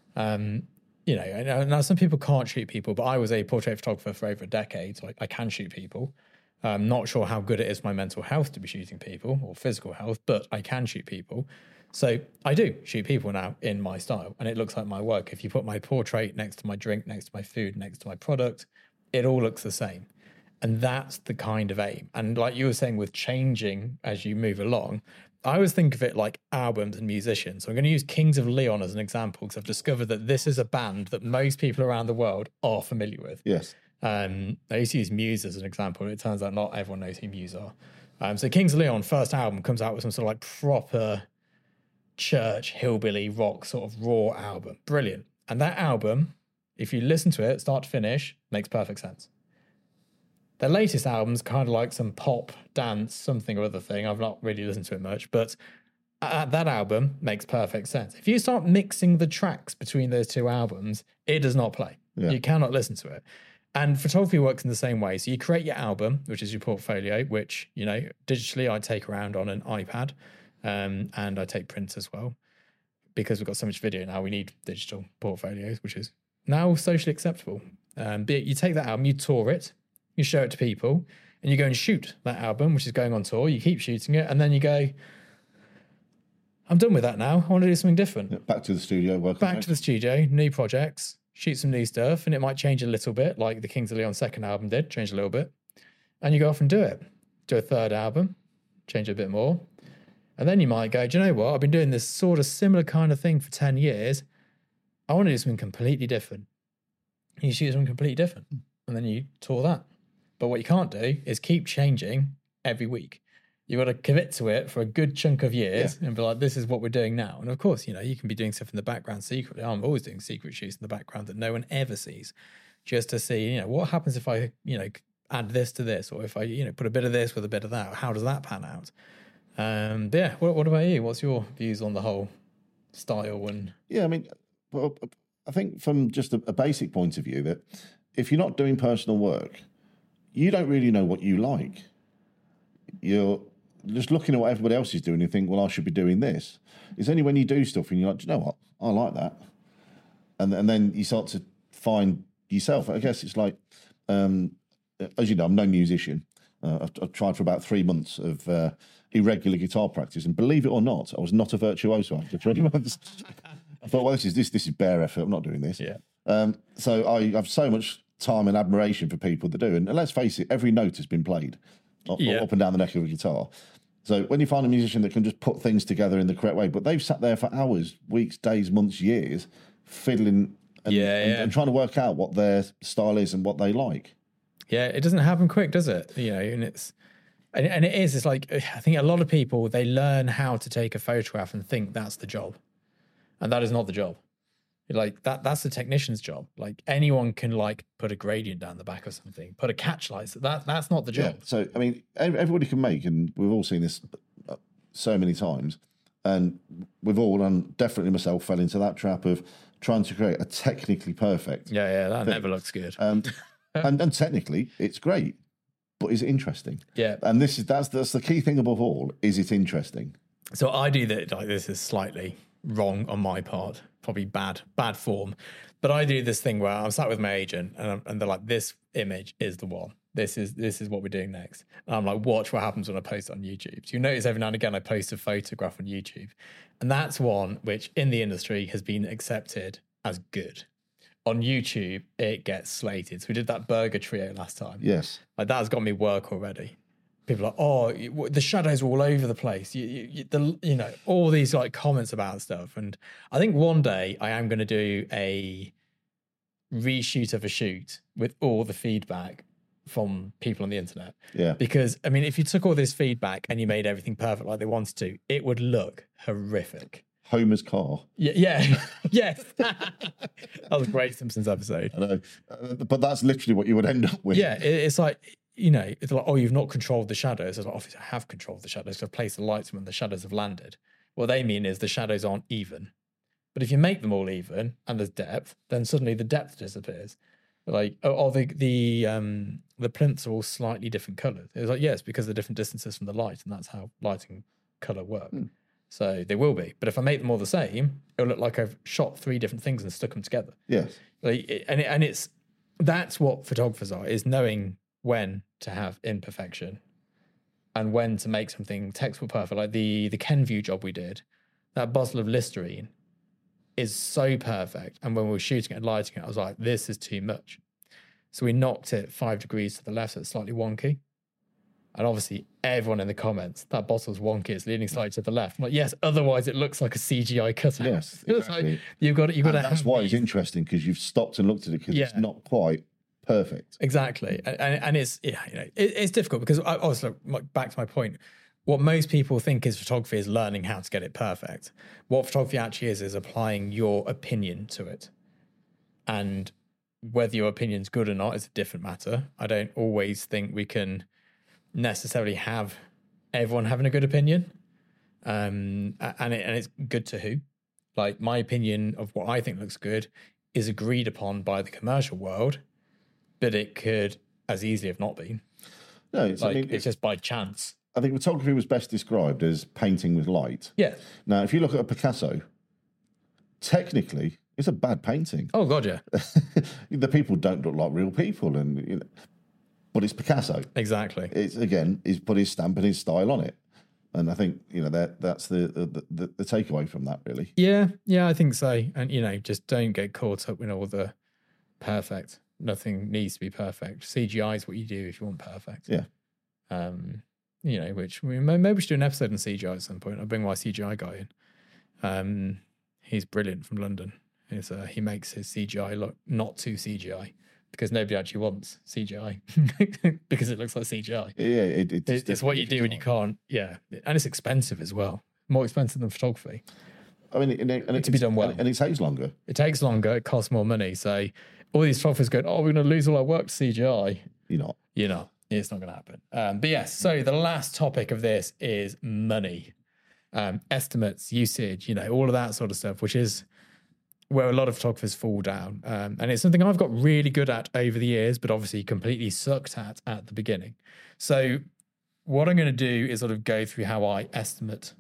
Now some people can't shoot people, but I was a portrait photographer for over a decade, so I can shoot people. I'm not sure how good it is for my mental health to be shooting people or physical health, but I can shoot people. So I do shoot people now in my style, and it looks like my work. If you put my portrait next to my drink, next to my food, next to my product, it all looks the same. And that's the kind of aim. And like you were saying with changing as you move along, I always think of it like albums and musicians. So I'm going to use Kings of Leon as an example because I've discovered that this is a band that most people around the world are familiar with. Yes. I used to use Muse as an example. It turns out not everyone knows who Muse are. So Kings of Leon, first album, comes out with some sort of like proper church, hillbilly rock sort of raw album. Brilliant. And that album, if you listen to it start to finish, makes perfect sense. Their latest album's kind of like some pop, dance, something or other thing. I've not really listened to it much, but that album makes perfect sense. If you start mixing the tracks between those two albums, it does not play. Yeah. You cannot listen to it. And photography works in the same way. So you create your album, which is your portfolio, which, digitally I take around on an iPad, and I take prints as well. Because we've got so much video now, we need digital portfolios, which is now socially acceptable. But you take that album, you tour it, you show it to people, and you go and shoot that album, which is going on tour. You keep shooting it, and then you go, I'm done with that now. I want to do something different. Yeah, back to the studio. Back to the studio, new projects, shoot some new stuff, and it might change a little bit, like the Kings of Leon second album did, change a little bit. And you go off and do it. Do a third album, change it a bit more. And then you might go, do you know what? I've been doing this sort of similar kind of thing for 10 years. I want to do something completely different. And you shoot something completely different. And then you tour that. But what you can't do is keep changing every week. You've got to commit to it for a good chunk of years and be like, this is what we're doing now. And of course, you can be doing stuff in the background secretly. I'm always doing secret shoots in the background that no one ever sees, just to see, what happens if I, add this to this, or if I, put a bit of this with a bit of that. How does that pan out? But yeah, what about you? What's your views on the whole style? And yeah, I mean, well, I think from just a basic point of view, that if you're not doing personal work, you don't really know what you like. You're just looking at what everybody else is doing and think, well, I should be doing this. It's only when you do stuff and you're like, do you know what? I like that. And then you start to find yourself. I guess it's like, as you know, I'm no musician. I've tried for about 3 months of irregular guitar practice, and believe it or not, I was not a virtuoso after 3 months. I thought, well, this is bare effort. I'm not doing this. Yeah. So I have so much time and admiration for people that do, and let's face it, every note has been played up and down the neck of a guitar. So when you find a musician that can just put things together in the correct way, but they've sat there for hours, weeks, days, months, years, fiddling and trying to work out what their style is and what they like. Yeah, it doesn't happen quick, does it? And And it is, it's like, I think a lot of people, they learn how to take a photograph and think that's the job. And that is not the job. Like that's the technician's job. Like anyone can like put a gradient down the back of something, put a catch light. So that's not the job. Yeah. So, I mean, everybody can make, and we've all seen this so many times, and we've all, and definitely myself, fell into that trap of trying to create a technically perfect. Yeah, that never looks good. And technically, it's great, but is it interesting? Yeah. And that's the key thing above all, is it interesting? So I do that, like this is slightly wrong on my part, probably bad form, but I do this thing where I'm sat with my agent and they're like, this image is the one. This is what we're doing next. And I'm like, watch what happens when I post it on YouTube. So you notice every now and again I post a photograph on YouTube, and that's one which in the industry has been accepted as good. On YouTube, it gets slated. So we did that burger trio last time. Yes. Like that has got me work already. People are like, oh, the shadows are all over the place. You know, all these like comments about stuff. And I think one day I am going to do a reshoot of a shoot with all the feedback from people on the internet. Yeah. Because, I mean, if you took all this feedback and you made everything perfect like they wanted to, it would look horrific. Homer's car. Yeah. Yes. That was a great Simpsons episode. I know. But that's literally what you would end up with. Yeah, it's like, you know, it's like, oh, you've not controlled the shadows. It's like, obviously, I have controlled the shadows. So I've placed the lights when the shadows have landed. What they mean is the shadows aren't even. But if you make them all even and there's depth, then suddenly the depth disappears. Like, the plinths are all slightly different colours. It's like, yes, because they're different distances from the light, and that's how lighting colour work. So they will be. But if I make them all the same, it'll look like I've shot 3 different things and stuck them together. Yes. Like, that's what photographers are, is knowing when to have imperfection and when to make something textbook perfect. Like the Kenvue job we did, that bottle of Listerine is so perfect. And when we were shooting it and lighting it, I was like, this is too much. So we knocked it 5 degrees to the left, so it's slightly wonky. And obviously everyone in the comments, that bottle's wonky, it's leaning slightly to the left. I'm like, yes, otherwise it looks like a CGI cutout. Yes, It's exactly. like, you've got to That's why it's interesting, because you've stopped and looked at it, because it's not quite perfect. Exactly. And it's, you know, it's difficult because obviously, back to my point, what most people think is photography is learning how to get it perfect. What photography actually is applying your opinion to it. And whether your opinion's good or not is a different matter. I don't always think we can necessarily have everyone having a good opinion. And it's good to who. Like, my opinion of what I think looks good is agreed upon by the commercial world, but it could as easily have not been. No, it's just by chance. I think photography was best described as painting with light. Yeah. Now, if you look at a Picasso, technically, it's a bad painting. Oh, God, yeah. The people don't look like real people, and you know, but it's Picasso. Exactly. It's, again, he's put his stamp and his style on it. And I think, you know, that's the takeaway from that, really. Yeah, I think so. And, you know, just don't get caught up in all the perfect. Nothing needs to be perfect. CGI is what you do if you want perfect. Yeah. You know, which maybe we should do an episode on CGI at some point. I'll bring my CGI guy in. He's brilliant from London. He makes his CGI look not too CGI, because nobody actually wants CGI because it looks like CGI. Yeah, it's what you do when you can't. Yeah, and it's expensive as well. More expensive than photography. I mean, and to be done well, and it takes longer. It takes longer. It costs more money. So all these photographers go, "Oh, we're going to lose all our work to CGI." You're not. It's not going to happen. But yes. So the last topic of this is money, estimates, usage. You know, all of that sort of stuff, which is where a lot of photographers fall down. And it's something I've got really good at over the years, but obviously completely sucked at the beginning. So what I'm going to do is sort of go through how I estimate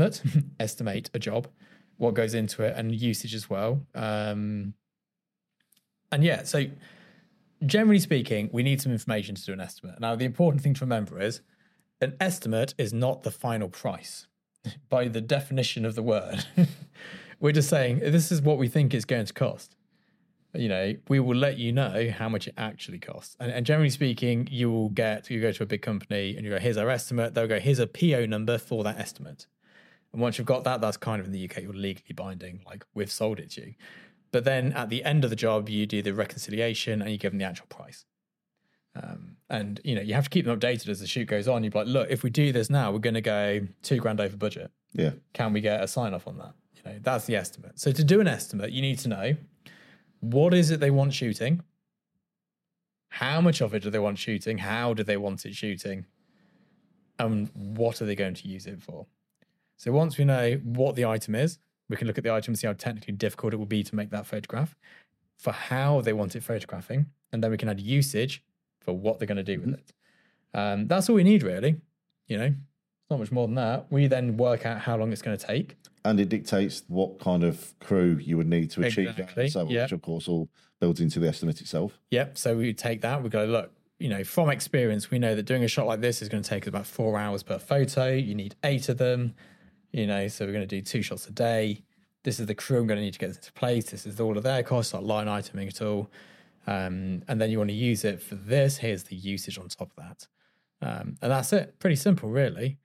a job, what goes into it, and usage as well. And yeah, so generally speaking, we need some information to do an estimate. Now, the important thing to remember is an estimate is not the final price by the definition of the word. We're just saying, this is what we think it's going to cost. You know, we will let you know how much it actually costs. And generally speaking, you go to a big company and you go, here's our estimate. They'll go, here's a PO number for that estimate. And once you've got that, that's kind of in the UK, you're legally binding, like we've sold it to you. But then at the end of the job, you do the reconciliation and you give them the actual price. And, you have to keep them updated as the shoot goes on. You'd be like, look, if we do this now, we're going to go $2,000 over budget. Yeah. Can we get a sign off on that? That's the estimate. So to do an estimate, you need to know what is it they want shooting? How much of it do they want shooting? How do they want it shooting? And what are they going to use it for? So once we know what the item is, we can look at the item and see how technically difficult it will be to make that photograph, for how they want it photographing, and then we can add usage for what they're going to do with it. That's all we need, really. It's not much more than that. We then work out how long it's going to take. And it dictates what kind of crew you would need to achieve that. So, which of course all builds into the estimate itself. Yep. So we take that, we go, look, from experience, we know that doing a shot like this is going to take about 4 hours per photo. You need 8 of them, so we're going to do 2 shots a day. This is the crew I'm going to need to get into place. This is all of their costs, like line iteming it all. And then you want to use it for this. Here's the usage on top of that. And that's it. Pretty simple, really.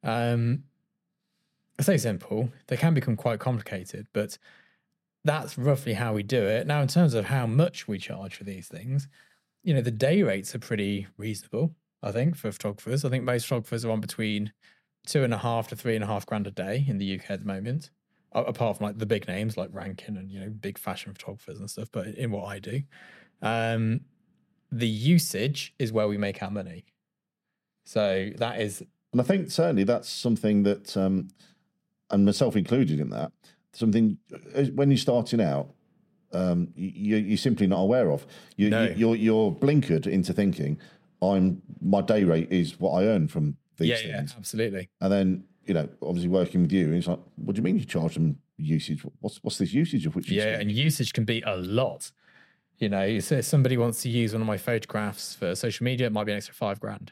I say simple. They can become quite complicated, but that's roughly how we do it. Now, in terms of how much we charge for these things, the day rates are pretty reasonable, I think, for photographers. I think most photographers are on between $2,500 to $3,500 a day in the UK at the moment, apart from like the big names like Rankin and, big fashion photographers and stuff. But in what I do, the usage is where we make our money. So that is... And I think certainly that's something that, and myself included in that, something when you're starting out, you're simply not aware of. You're blinkered into thinking, my day rate is what I earn from these things. Yeah, absolutely. And then, obviously working with you, it's like, what do you mean you charge them usage? What's this usage of which you speak? And usage can be a lot. So if somebody wants to use one of my photographs for social media, it might be an extra $5,000.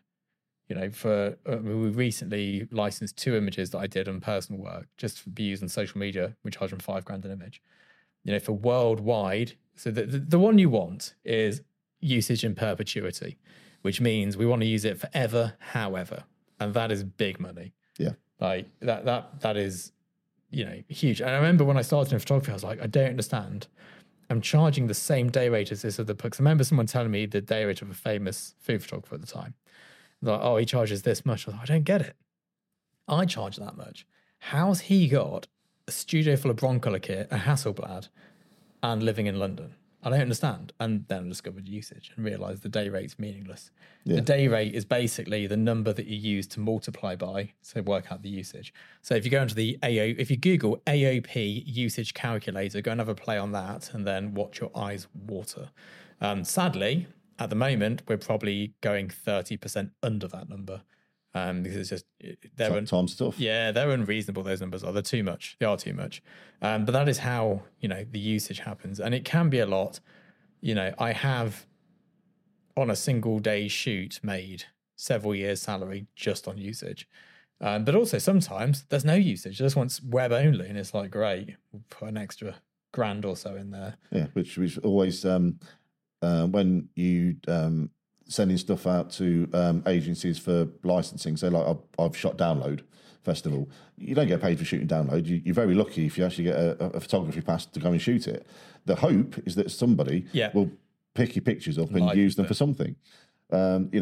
We recently licensed 2 images that I did on personal work just to be used on social media. We charge them $5,000 an image. For worldwide, so the one you want is usage in perpetuity, which means we want to use it forever, however, and that is big money. Yeah, like that is huge. And I remember when I started in photography, I was like, I don't understand. I'm charging the same day rate as this other book. I remember someone telling me the day rate of a famous food photographer at the time. Like, oh, he charges this much. I was like, I don't get it. I charge that much. How's he got a studio full of Broncolor kit, a Hasselblad, and living in London? I don't understand. And then I discovered usage and realized the day rate's meaningless. Yeah. The day rate is basically the number that you use to multiply by, so work out the usage. So if you go into the if you Google AOP usage calculator, go and have a play on that, and then watch your eyes water. Sadly, at the moment, we're probably going 30% under that number because it's just time stuff. Yeah, they're unreasonable. Those numbers are. They're too much. They are too much. But that is how the usage happens, and it can be a lot. I have on a single day shoot made several years' salary just on usage. But also sometimes there's no usage. Just wants web only, and it's like, great, we'll put an extra $1,000 or so in there. Yeah, which always. When you sending stuff out to agencies for licensing, so like I've shot Download Festival, you don't get paid for shooting Download. You're very lucky if you actually get a photography pass to go and shoot it. The hope is that somebody will pick your pictures up and use them for something. Being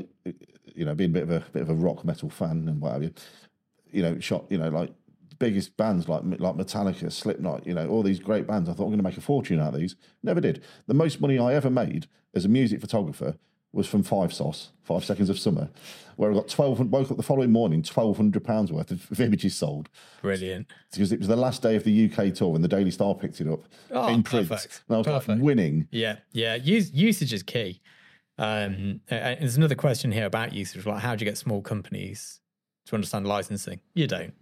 a bit of a rock metal fan and what have you, shot like biggest bands like Metallica, Slipknot, all these great bands. I thought I'm going to make a fortune out of these. Never did. The most money I ever made as a music photographer was from 5 Seconds of Summer, where I got woke up the following morning, £1,200 worth of images sold. Brilliant. Because it was the last day of the UK tour when the Daily Star picked it up in print. Perfect. And I was like winning. Yeah. Usage is key. And there's another question here about usage. Like, how do you get small companies to understand licensing? You don't.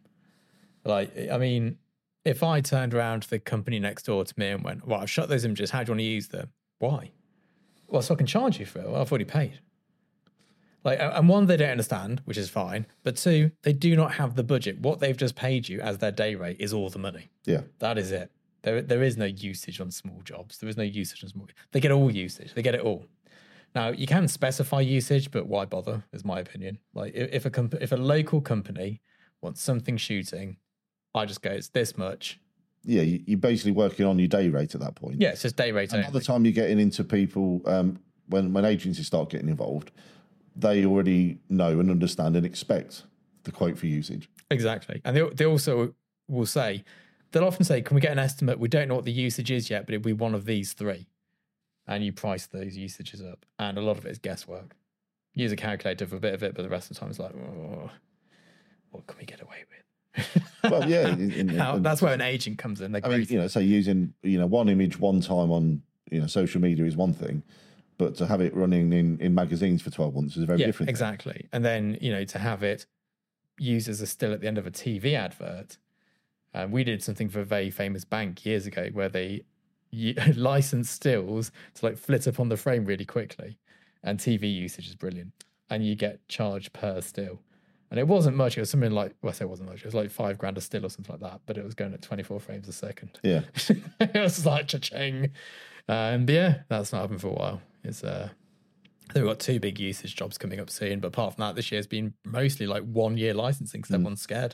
If I turned around to the company next door to me and went, well, I've shot those images, how do you want to use them? Why? Well, so I can charge you for it. Well, I've already paid. And one, they don't understand, which is fine. But 2, they do not have the budget. What they've just paid you as their day rate is all the money. Yeah. That is it. There is no usage on small jobs. There is no usage on small. They get all usage. They get it all. Now, you can specify usage, but why bother, is my opinion. If a local company wants something shooting, I just go, it's this much. Yeah, you're basically working on your day rate at that point. Yeah, it's just day rate. Another time you're getting into people, when agencies start getting involved, they already know and understand and expect the quote for usage. Exactly. And they also will say, they'll often say, can we get an estimate? We don't know what the usage is yet, but it'll be one of these three. And you price those usages up. And a lot of it is guesswork. Use a calculator for a bit of it, but the rest of the time it's like, oh, what can we get away with? Well, yeah. That's where an agent comes in. I mean, say using, one image one time on, social media is one thing, but to have it running in magazines for 12 months is a very different thing. Exactly. And then, to have it used as a still at the end of a TV advert. We did something for a very famous bank years ago where they licensed stills to like flit up on the frame really quickly. And TV usage is brilliant. And you get charged per still. And it wasn't much. It was something like, well, I say it wasn't much. It was like $5,000 a still or something like that. But it was going at 24 frames a second. Yeah. It was like cha-ching. But yeah, that's not happened for a while. It's I think we've got 2 big usage jobs coming up soon. But apart from that, this year's been mostly like 1 year licensing because everyone's scared.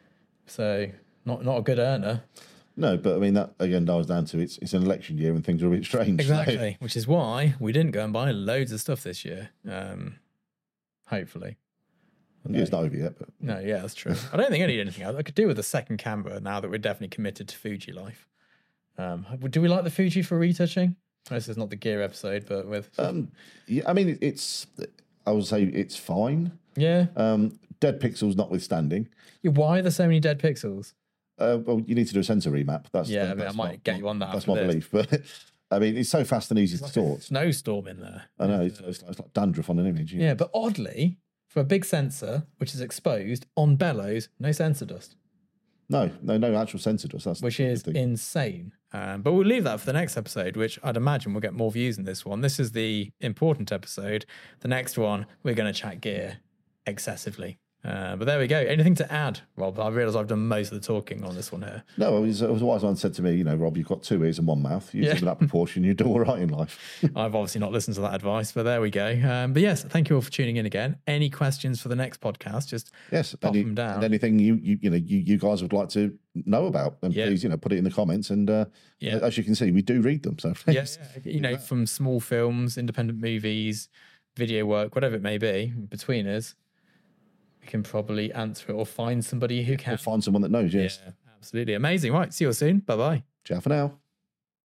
So not a good earner. No, but I mean, that again dials down to it's an election year and things are a bit strange. Exactly, which is why we didn't go and buy loads of stuff this year. Hopefully. Yeah, it's not over yet. But No, yeah, that's true. I don't think I need anything else. I could do with a second camera now that we're definitely committed to Fuji life. Do we like the Fuji for retouching? This is not the gear episode, but with... yeah, I mean, I would say it's fine. Yeah. Dead pixels notwithstanding. Yeah, why are there so many dead pixels? Well, you need to do a sensor remap. I might get you on that. That's my belief. But I mean, it's so fast and easy to sort. Snowstorm in there. I know. It's like dandruff on an image. Yeah, but oddly, for a big sensor, which is exposed on bellows, no sensor dust. No actual sensor dust. Which is insane. But we'll leave that for the next episode, which I'd imagine we'll get more views in this one. This is the important episode. The next one, we're going to chat gear excessively. But there we go. Anything to add, Rob? I realise I've done most of the talking on this one here. No, it was a wise man said to me, Rob, you've got 2 ears and 1 mouth. Use them in that proportion, you do all right in life. I've obviously not listened to that advice, but there we go. But yes, thank you all for tuning in again. Any questions for the next podcast, just pop them down. And anything you guys would like to know about, and please, put it in the comments. And as you can see, we do read them. So from small films, independent movies, video work, whatever it may be, between us, can probably answer it or find somebody who can. Or find someone that knows, yes. Yeah, absolutely. Amazing. Right, see you all soon. Bye-bye. Ciao for now.